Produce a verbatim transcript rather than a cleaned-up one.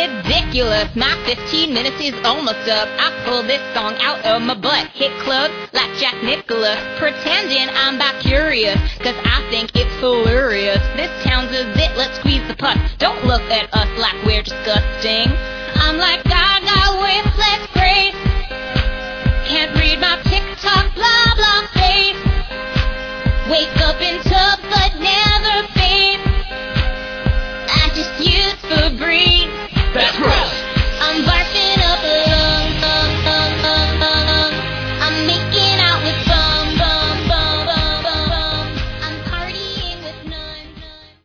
ridiculous. My fifteen minutes is almost up. I pull this song out of my butt. Hit club like Jack Nicholas, pretending I'm bi-curious, cause I think it's hilarious. This town's a zit, let's squeeze the pus. Don't look at us like we're disgusting. I'm like Gaga with Let's Grace.